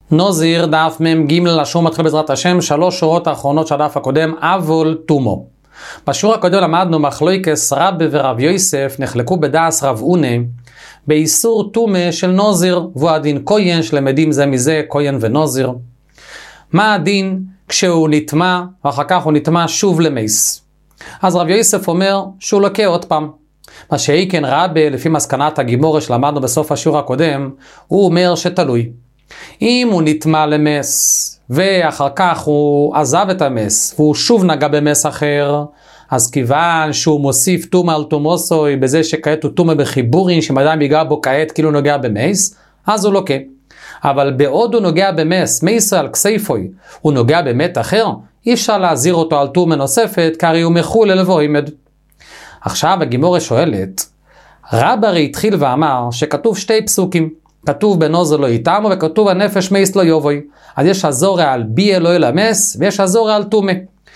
נוזיר דף מ"ג לשום מתחיל בעזרת השם, 3 שורות האחרונות של הדף הקודם, אבול תומו. בשיעור הקודם למדנו מחלוקס רבי ורב יוסף נחלקו בדעס רב אונה באיסור תומה של נוזיר, והוא הדין כהן שלמדים זה מזה, כהן ונוזיר. מה הדין כשהוא נטמע ואחר כך הוא נטמע שוב למייס? אז רב יוסף אומר שהוא לוקה עוד פעם. מה שאיקן רבי לפי מסקנת הגימורה שלמדנו בסוף השיעור הקודם, הוא אומר שתלוי. אם הוא נטמע למס ואחר כך הוא עזב את המס והוא שוב נגע במס אחר, אז כיוון שהוא מוסיף תומה על תומוסוי בזה שכעת הוא תומה בחיבורין שמדם ייגע בו כעת כאילו נוגע במס, אז הוא לוקה. אבל בעוד הוא נוגע במס, מייסר על כסייפוי, הוא נוגע במת אחר, אי אפשר להזהיר אותו על תומה נוספת, כי הוא מחול אלבו עימד. עכשיו הגימורה שואלת, רב הרי התחיל ואמר שכתוב 2 פסוקים, כתוב בנוזר לא יתמו וכתוב הנפש מייס לא יובוי. אז יש הזורע על ביה לא ילמס ויש הזורע על תומה.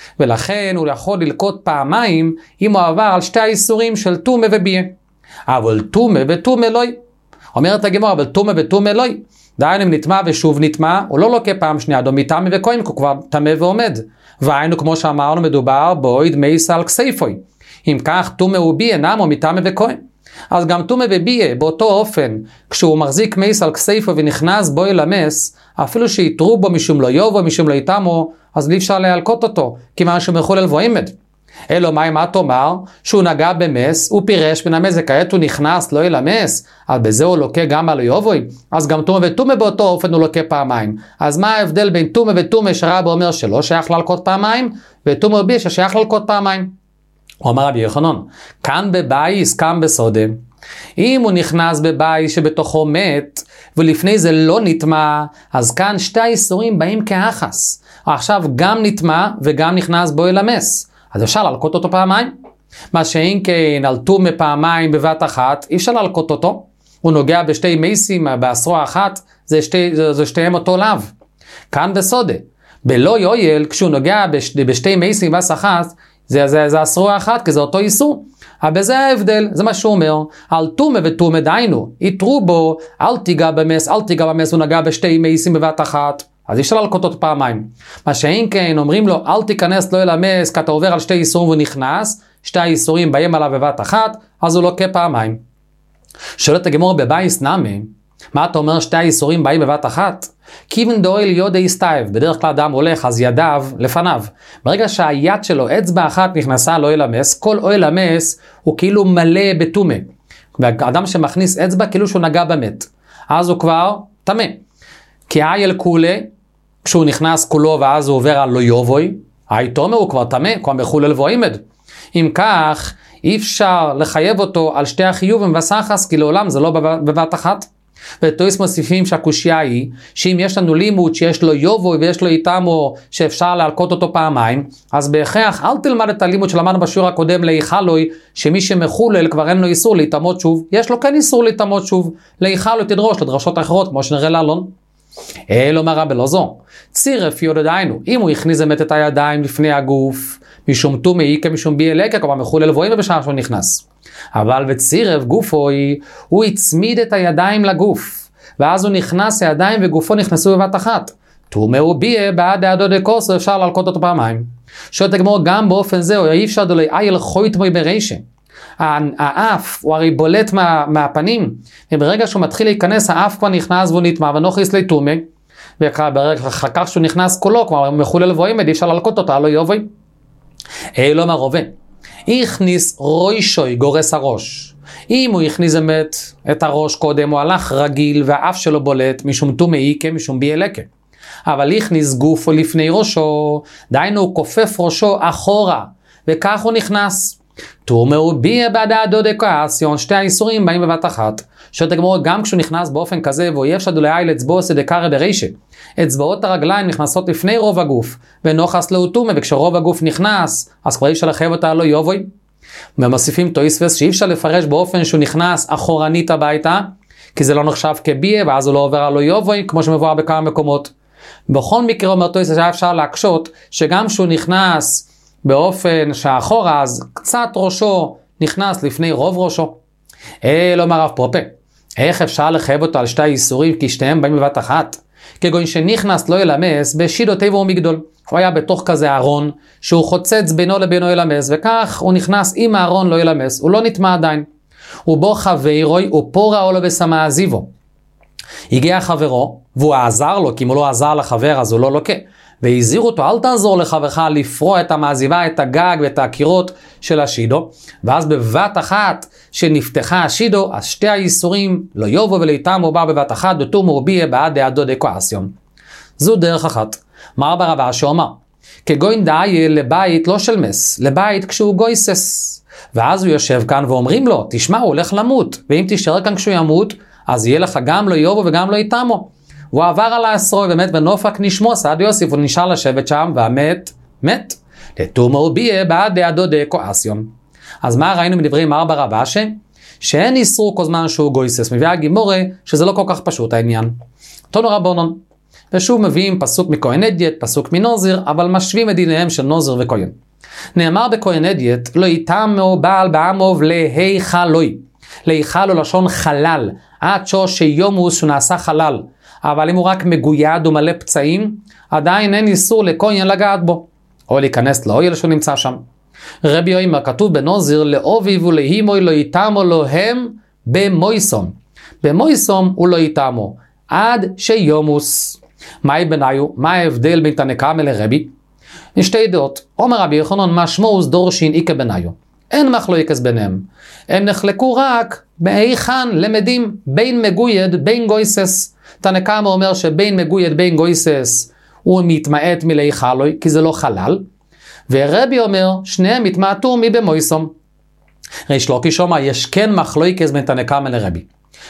ולכן הוא יכול ללקות פעמיים אם הוא עבר על 2 האיסורים של תומה וביה. אבל תומה ותומה לא. אומרת הגימורה, אבל תומה ותומה לא. דהיינו אם נטמע ושוב נטמע, הוא לא לוקה פעם שנייה, דו מתמה וכהן, הוא כבר תמה ועומד. והיינו כמו שאמרנו מדובר בויד מייס על כסייפוי. אם כך תומה וביה נמו מתמה וכהן. אז גם תומה וביה באותו אופן, כשהוא מחזיק מייס על כסייפו ונכנס בו אל המס, אפילו שיתרו בו משום לא יובו, משום לא יתמו, אז אי אפשר להלקות אותו, כיוון שהוא מחול אלבו עימד. אלו מה תאמר? שהוא נגע במס, הוא פירש בין המס, וכעת הוא נכנס לא אל המס, אז בזה הוא לוקה גם על יובוי, אז גם תומה ותומה באותו אופן הוא לוקה פעמיים. אז מה ההבדל בין תומה ותומה שרבי אומר שלא שייך להלקות פעמיים, ותומה וביה ששייך להלקות פעמיים? הוא אמר רבי יוחנן, כאן בבייס, כאן בסודה. אם הוא נכנס בבייס שבתוכו מת, ולפני זה לא נטמע, אז כאן 2 האיסורים באים כאחס. עכשיו גם נטמע וגם נכנס בו אל המס. אז אפשר להלקות אותו פעמיים. מה שאין כן על תומה פעמיים בבת אחת, אי אפשר להלקות אותו. הוא נוגע ב2 מייסים בעשרו אחת, זה שתיהם אותו לאו. כאן בסודה. בלא יויל, כשהוא נוגע ב2 מייסים בעשרה אחת, זה עשרו אחת, כי זה אותו איסור. אבל בזה ההבדל, זה מה שהוא אומר, על תומה ותומה דיינו, יתרו בו, אל תיגע במס, הוא נגע ב2 מייסים בבת אחת, אז אי אפשר להלקות אותו פעמיים. מה שאין כן, אומרים לו, אל תיכנס לא אל המס, כי אתה עובר על 2 איסורים והוא נכנס, 2 האיסורים באים עליו בבת אחת, אז הוא לוקה פעמיים. שואלת הגמורה בבייס נמי, מה אתה אומר 2 האיסורים באים בבת אחת? כיוון דאויל יודי הסתייב, בדרך כלל אדם הולך אז ידיו לפניו. ברגע שהיד שלו, אצבע אחת נכנסה לא אל המס, כל אוהל המס הוא כאילו מלא בתומה. והאדם שמכניס אצבע כאילו שהוא נגע במת. אז הוא כבר תמה. כי אייל כולה, כשהוא נכנס כולו ואז הוא עובר על לא יובוי, תומר הוא כבר תמה, כבר מחול אלבו עימד. אם כך, אי אפשר לחייב אותו על 2 החיובים וסחס, כי לעולם זה לא בבת אחת. ותויס מוסיפים שהקושיה היא, שאם יש לנו לימוד שיש לו יובוי ויש לו איתמו שאפשר להלקות אותו פעמיים, אז בהכרח אל תלמד את הלימוד שלמדנו בשיעור הקודם להיכלוי, שמי שמחולל כבר אין לו איסור להתאמות שוב, יש לו כן איסור להתאמות שוב, להיכלוי תדרוש לדרשות אחרות כמו שנראה לאלון. אומר רבי אלעזר, צירף יודדיינו, אם הוא הכניס באמת את הידיים לפני הגוף, משום תומה איקה משום ביה לקה, כבר מחול אלבואים בשעה שהוא נכנס. אבל וצירף גופו הוא הצמיד את הידיים לגוף, ואז הוא נכנס, הידיים וגופו נכנסו בבת אחת. תומה וביה בעד הידו דקוסו, אפשר להלקות אותו פעמיים. שואלת הגמורה, גם באופן זה, אי אפשר דולי אייל חוית מוי ברישה. האף הוא הרי בולט מהפנים, וברגע שהוא מתחיל להיכנס, האף כבר נכנס והוא נטמע, ונוכיס לי תומה, וברגע אחר כך שהוא נכנס כולו, כבר מחול אלבו עימד, אי אפשר להלקות אותו, לא יובוי. לא מרובה. הכניס רוישוי גורס הראש. אם הוא הכניס את הראש קודם, הוא הלך רגיל והאף שלו בולט משום תומה איקה משום ביה לקה. אבל הכניס גופו לפני ראשו, דיינו הוא כופף ראשו אחורה, וכך הוא נכנס. תומה וביה בעד הדודקאסיון, 2 האיסורים באים בבת אחת. שואלת הגמורה, גם כשהוא נכנס באופן כזה, והוא יפשד אולי לאצבעו סדקרא דרישה. אצבעות הרגליים נכנסות לפני רוב הגוף, ונוחס לו תומה, וכשרוב הגוף נכנס, אז כבר אי אפשר לחייב אותה לא יובוי. ומוסיפים תויספס שאי אפשר לפרש באופן שהוא נכנס אחורנית הביתה, כי זה לא נחשב כביה, ואז הוא לא עובר על לא יובוי, כמו שמבואר בכמה מקומות. בכל מקרה אומר תויספס שהיה אפשר להקשות, שגם שהוא נכנס באופן שהאחורה, אז קצת ראשו נכנס לפני רוב ראשו. לא מרב פרופה. איך אפשר לחייב אותו על 2 איסורים, כי 2 באים בבת אחת? כגון שנכנס לא ילמס בשידו טבע ומגדול. הוא היה בתוך כזה ארון שהוא חוצץ בינו לבינו ילמס, וכך הוא נכנס עם הארון לא ילמס, הוא לא נטמע עדיין. ובו חברוי ופורעו לו בסמה עזיבו. הגיע חברו והוא עזר לו, כי אם הוא לא עזר לחבר אז הוא לא לוקה. והזהיר אותו, אל תעזור לחברך לפרוע את המעזיבה, את הגג ואת הקירות של השידו. ואז בבת אחת שנפתחה השידו, אז שתי האיסורים לא יובו ולהיטמו בא בבת אחת, דתומו ובייה בעד דעדו דקואסיום. זו דרך אחת. מר ברבה שאומר, כגוין דאי לבית לא של מס, לבית כשהוא גויסס. ואז הוא יושב כאן ואומרים לו, תשמע, הוא הולך למות, ואם תישאר כאן כשהוא ימות, אז יהיה לך גם לא יובו וגם לא איתמו. הוא עבר על העשרוי, באמת ונופק נשמו, סעד יוסיף, הוא נשאר לשבת שם, והמת, מת. תתומו ביה בעד דעדו דקואסיום. אז מה ראינו מדברים מר ברבה שאין איסור כל זמן שהוא גויסס, מביאה גימורה שזה לא כל כך פשוט העניין. תונו רבונון. ושוב מביאים פסוק מכהן אדיוט, פסוק מנוזיר, אבל משווים את דיניהם של נוזיר וכהן. נאמר בכהן אדיוט, לא יטמאו בעל בעמוב להיכלוי. להיכלו לשון חלל, עד שיומוס שהוא נעשה חלל. אבל אם הוא רק מגויד ומלא פצעים, עדיין אין איסור לכהן לגעת בו. או להיכנס לאוהל שהוא נמצא שם. רבי יאמר, כתוב בנוזיר, לאוביב ולהימוי לא יטמו לו הם במויסום. במויסום הוא לא יטמו, עד שיומוס. מהי בניו? מה ההבדל בין תנקמה לרבי? שתי דעות. אומר רבי יוחנן, משמעוס דורשין איקה בניו. אין מחלוקת ביניהם. הם נחלקו רק בהיכן למדים בין מגויד בין גויסס. תנקמה אומר שבין מגויד בין גויסס הוא מתמעט מלהיכלוי, כי זה לא חלל. ורבי אומר, שניהם התמעטו מבמויסום. ריש לוקיש אומר, יש כן מחלוקת בין תנקמה לרבי.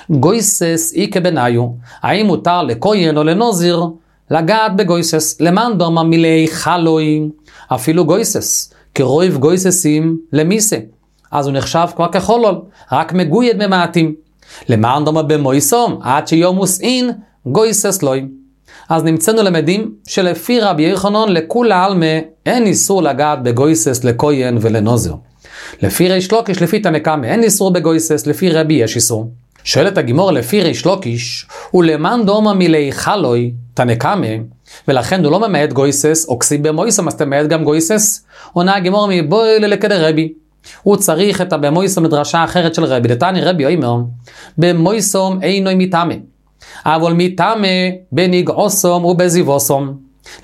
גויסס איקה בניו, האם מותר לכהן או לנוזיר לגעת בגויסס? למען דומה מלהיכלוי, אפילו גויסס, כרויב גויססים למיסה. אז הוא נחשב כבר כחולול, רק מגויד ממעטים. למען דומה במויסום, עד שיומוס אין, גויסס לוי. אז נמצאנו למדים שלפי רבי יוחנן לכולי עלמא אין איסור לגעת בגויסס לכהן ולנוזיר. לפי ריש לוקיש, לפי תנקמה אין איסור בגויסס, לפי רבי יש איסור. שואלת הגימור לפי ריש לוקיש, ולמען דומה מלהיכלוי תנקמה, ולכן הוא לא ממעט גויסס, או כסיב במויסום, אז תמעט גם גויסס. עונה הגימור מבואי לכדי רבי. הוא צריך את במויסום מדרשה אחרת של רבי. דתני רבי אומר, במויסום אינו מטמא, אבל מטמא בנגעוסום ובזיבוסום.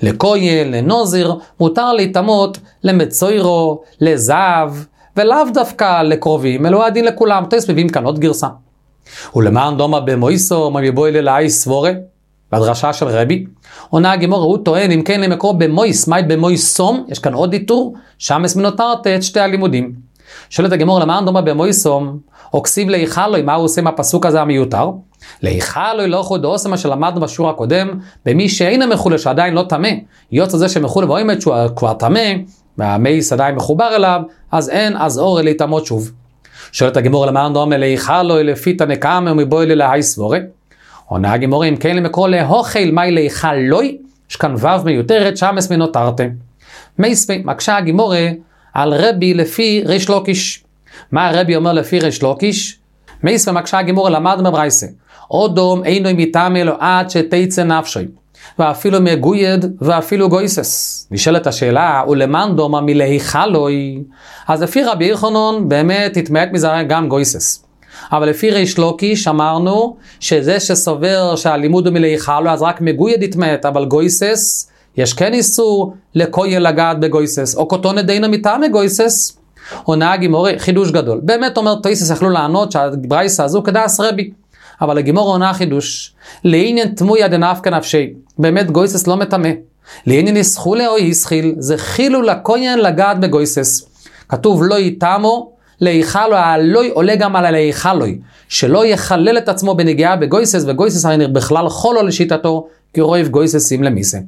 לכהן, לנוזיר, מותר להיטמות למצוירו, לזהב, ולאו דווקא לקרובים, אלו הדין לכולם. תוס מביאים כאן עוד גרסה. ולמען דומה במויסום, מבואי ללאי סבורה, בדרשה של רבי. עונה הגימור, הוא טוען, אם כן למקור במויס, מהי במויסום? יש כאן עוד איתור, שם מנותרת את שתי הלימודים. שואלת הגימור, למען דומה במויסום, או כסיב להיכלוי, מה הוא עושה מהפסוק הזה המיותר? להיכלוי לא חוד עושה מה שלמדנו בשיעור הקודם, במי שאין המחולה שעדיין לא תמה, יוצא זה שמחולה ואוימת שהוא כבר תמה, והמייס עדיין מחובר אליו, אז אין, אז אור להתאמות שוב. שואלת הגימור, למען דומה להיכלוי לפי תנקמה ומבואי ללהי סבורה. עונה הגימור, אם כן למקור להוכל, מהי להיכלוי? יש כאן וו מיותרת, שם מנותרת. מייספי, מקשה הגימור על רבי לפי ריש לוקיש. מה הרבי אומר לפי ריש לוקיש? מייספי מקשה הגימור למד מברייסה. אודום אינו מטמא לו עד שתצא נפשי. ואפילו מגויד ואפילו גויסס. נשאלת השאלה, ולמען דומה מלהיכלוי? אז לפי רבי יוחנן באמת התמעט מזה גם גויסס. אבל לפי ריש לוקיש אמרנו שזה שסובר שהלימוד הוא מלהיכלוי, אז רק מגויד התמעט, אבל גויסס, יש כן איסור לכהן לגעת בגויסס, או קוטון דיינו מטעמי גויסס. עונה הגימור, חידוש גדול. באמת אומר תויסס יכלו לענות שהברייסה הזו כדאס רבי. אבל הגימור עונה חידוש. לעניין תמויה דנפקא נפשי. באמת גויסס לא מטמא. לעניין יסחולה או יסחיל, זה חילו לכהן לגעת בגויסס. כתוב לא יטמו, להיכלוי, הלוי עולה גם על הלהיכלוי. שלא יחלל את עצמו בנגיעה בגויסס, וגויסס הרי בכלל חולו לשיטתו, כי הוא רואה גויססים למיסה.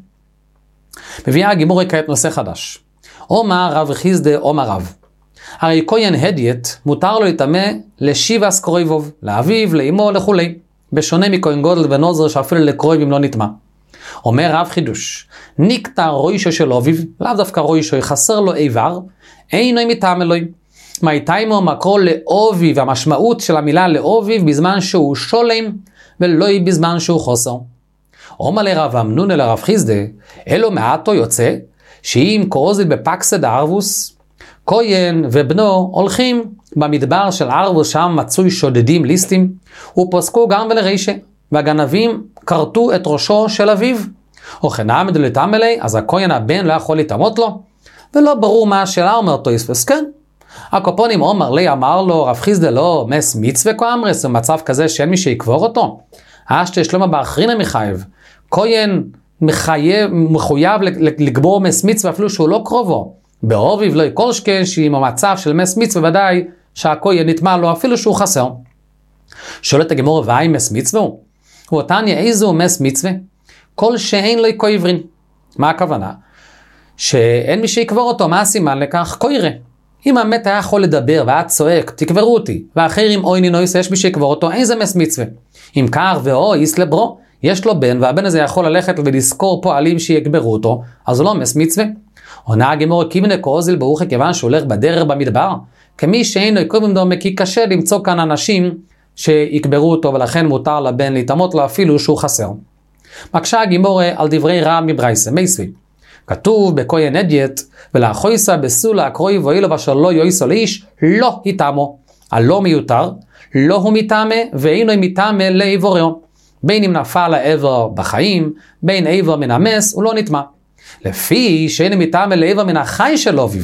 מביאה הגימור כעת נושא חדש. אומר רב חיסדה אומר רב. הרי כהן אדיוט מותר לו להיטמא לשבעה קרויביו, לאביו, לאמו, לכולי. בשונה מכהן גודל ונוזר שאפילו לקרויבים לא נטמא. אומר רב חידוש, נקטע רוישו של אביו, לאו דווקא רוישו, חסר לו איבר, אינו מטמא לו. מהייתיימו מקרו לאוביו, והמשמעות של המילה לאוביו בזמן שהוא שולם, ולא בזמן שהוא חוסר. אומר לרב אמנון אל הרב חיסדה, אלו מעטו יוצא, שאם קורזיל בפקסד ערבוס, כהן ובנו הולכים במדבר של ערבוס, שם מצוי שודדים ליסטים, ופוסקו גם ולרישה, והגנבים קרטו את ראשו של אביו. וכן עמד לתם אלי, אז הכהן הבן לא יכול להתאמות לו, ולא ברור מה השאלה, אומר תוספות, כן. הקופונים אומר לי, אמר לו, רב חיסדה לא מס מצווה כאמרס, במצב כזה שאין מי שיקבור אותו. אשתה שלמה באחרין המחייב, כהן מחויב לגבור מס מצווה אפילו שהוא לא קרובו. באוביב לא יקול שכן שעם המצב של מס מצווה ודאי שהכהן נטמע לו אפילו שהוא חסר. שואלת הגמור, ואי מס מצווה הוא? ואותניה איזו מס מצווה? כל שאין לו יקו עברין. מה הכוונה? שאין מי שיקבור אותו, מה הסימן לכך? כה יראה. אם המת היה יכול לדבר והיה צועק, תקברו אותי, ואחרים אוי נינויס, יש מי שיקבור אותו, אין זה מס מצווה. אם כך ואו יסלברו, יש לו בן, והבן הזה יכול ללכת ולזכור פועלים שיקברו אותו, אז הוא לא מס מצווה. עונה הגמור, קימנה קורזיל ברוך כיוון שהולך בדרך במדבר, כמי שאינו יקום דומה, כי קשה למצוא כאן אנשים שיקברו אותו, ולכן מותר לבן להתאמות לו אפילו שהוא חסר. מקשה הגמור על דברי רב מברייסה, מייסוי. כתוב בכהן אדיוט, ולאחויסה בסולה הקרוי ואילו ושל לא יויסו לאיש, לא יתאמו. הלא מיותר, לא הוא מתאמה, ואינו מתאמה לעבורו. בין אם נפל העבר בחיים, בין עבר מן המס, הוא לא נטמע. לפי שאינו מתאמה לעבר מן החי של אביו.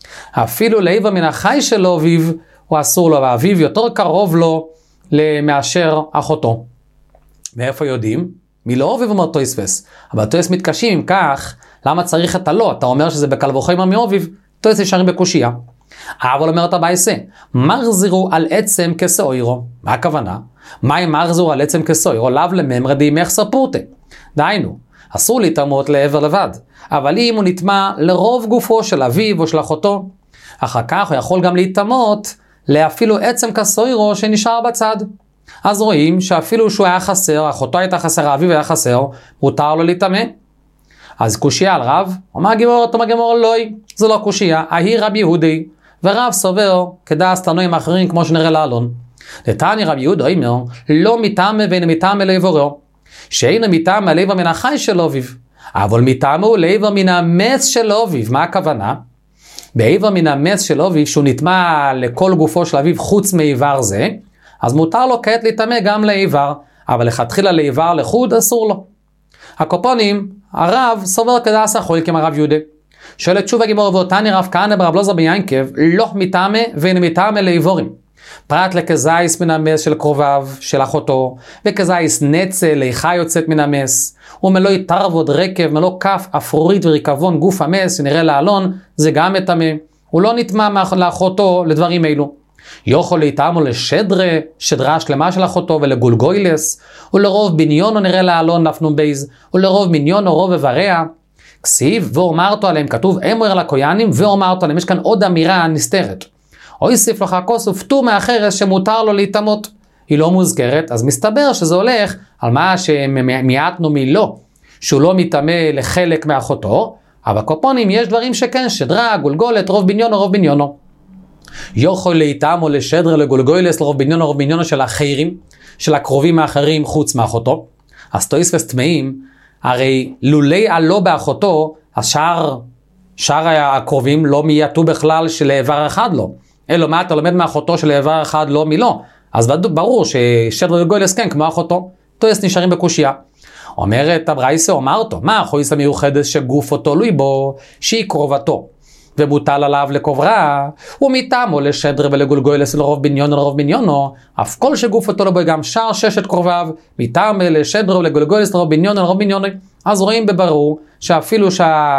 אפילו לעבר מן החי של אביו, הוא אסור לו, ואביו יותר קרוב לו מאשר אחותו. מאיפה יודעים? מי לא אביו אומר תוספס. אבל תוספס מתקשים עם כך, למה צריך את הלא? אתה אומר שזה בקל וחומר מאביו, תוספס ישרים בקושייה. אבל אומרת הבייסה, מחזירו על עצם כסאוירו. מה הכוונה? מה אם מחזירו על עצם כסאוירו? לאו לממרא דאימחסר פורתא. דהיינו, אסור להתאמות לעבר לבד. אבל אם הוא נטמע לרוב גופו של אביו או של אחותו, אחר כך הוא יכול גם להתאמות לאפילו עצם כסאוירו שנשאר בצד. אז רואים שאפילו שהוא היה חסר, אחותו הייתה חסר, אביו היה חסר, מותר לו להתאמה. אז קושייה על רב, אומר הגמור אלוהי, זה לא קושייה, ההיא רב יהודי, ורב סובר כדעת תנועים אחרים כמו שנראה לעלון. נתני רב יהודה אומר, לא מתאמה ואין מתאמה לעברו, שאין מתאמה לעבר מן החי של אביו, אבל מתאמה הוא לעבר מן המס של אביו. מה הכוונה? בעבר מן המס של אביו, שהוא נטמע לכל גופו של אביו חוץ מעבר זה, אז מותר לו כעת להתאמה גם לעבר, אבל לכתחילה לעבר לחוד אסור לו. הקופונים, הרב סובר כדעת החול כמו הרב יהודה. שואלת תשובה גמור, ואותני רב כהנא ברב אלעזר בן יעקב, לא מתאמה ואין מתאמה לעבורים. פרט לכזייס מן המס של קרוביו, של אחותו, וכזייס נצל, ליכה יוצאת מן המס, ומלוא תרבוד רקב, מלוא כף, אפרורית וריקבון גוף המס, שנראה לעלון, זה גם מתאמה. הוא לא נטמע לאחותו לדברים אלו. יכול להתאמו לשדרה, שדרה שלמה של אחותו, ולגולגוילס, ולרוב בניונו נראה לעלון נפנו בייז, ולרוב בניונו רוב איבריה. כסיב, ואומרתו עליהם, כתוב אמר לכהנים, ואומרתו עליהם, יש כאן עוד אמירה נסתרת. או יוסיף לך כוס ופטור מאחרס שמותר לו להתאמות. היא לא מוזכרת, אז מסתבר שזה הולך על מה שמיעטנו מלא, שהוא לא מתאמה לחלק מאחותו, אבל קופונים יש דברים שכן, שדרה, גולגולת, רוב בניונו. יכול להתאמו לשדרה, לגולגולס, לרוב בניונו של האחרים, של הקרובים האחרים חוץ מאחותו. אז תוספות טמאים, הרי לולי הלא באחותו, אז שאר הקרובים לא מייתו בכלל שלעבר אחד לא. אלו מה אתה לומד מאחותו שלעבר אחד לא מלא. אז ברור ששדרה וגולגולס כן כמו אחותו. תוספות נשארים בקושייה. אומרת הברייסה, אומרתו, מה החויס המיוחדת שגוף אותו לוי בו, שהיא קרובתו. ומוטל עליו לקוברה, ומתאמו לשדרה ולגולגולס לרוב בניונו, אף כל שגוף אותו לבו גם שאר ששת קרוביו, מתאמו לשדרה ולגולגולס לרוב בניונו. אז רואים בברור שאפילו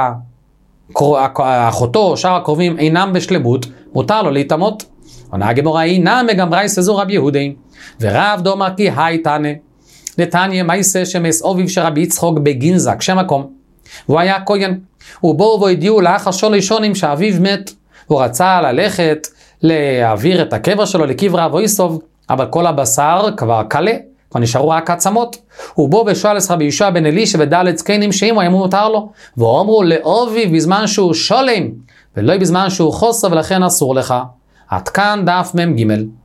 שהאחותו, שאר הקרובים אינם בשלמות, מותר לו להתאמות. עונה הגמרא, אינם גם ברייסה זו רב יהודי, ורב דומר כי היי תנא, נתניה מייסה שמס אביו שרבי יצחוק בגינזק, שם מקום, והוא היה כהן. ובואו והודיעו לאחר שולי שונים שאביו מת, הוא רצה ללכת להעביר את הקבר שלו לקברה אבויסוב, אבל כל הבשר כבר קלה, כבר נשארו רק עצמות. ובואו ושואל רבי יהושע בן אלישע ודלת זקנים שאימו היה מותר לו, ואומרו לאביו בזמן שהוא שולם, ולא בזמן שהוא חוסר ולכן אסור לך. עד כאן דף מ"ג.